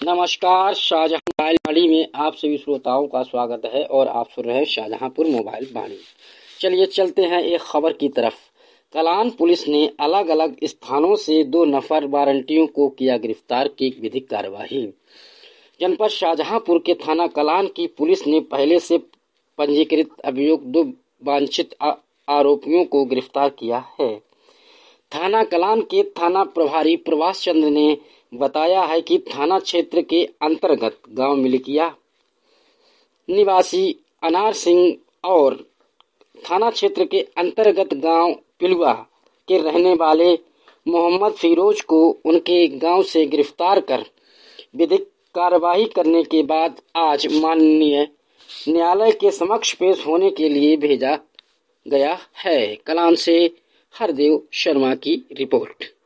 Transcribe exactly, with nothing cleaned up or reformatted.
नमस्कार, शाहजहां मोबाइल वाणी में आप सभी श्रोताओं का स्वागत है और आप सुन रहे हैं शाहजहांपुर मोबाइल वाणी। चलिए चलते हैं एक खबर की तरफ। कलान पुलिस ने अलग अलग स्थानों से दो नफर वारंटियों को किया गिरफ्तार की विधिक कार्यवाही। जनपद शाहजहांपुर के थाना कलान की पुलिस ने पहले से पंजीकृत अभियुक्त दो वांछित आरोपियों को गिरफ्तार किया है। थाना कलान के थाना प्रभारी प्रभाष चंद्र ने बताया है कि थाना क्षेत्र के अंतर्गत गांव मिलकिया निवासी अनार सिंह और थाना क्षेत्र के अंतर्गत गांव पिलुआ के रहने वाले मोहम्मद फिरोज को उनके गांव से गिरफ्तार कर विधिक कार्यवाही करने के बाद आज माननीय न्यायालय के समक्ष पेश होने के लिए भेजा गया है। कलान से हरदेव शर्मा की रिपोर्ट।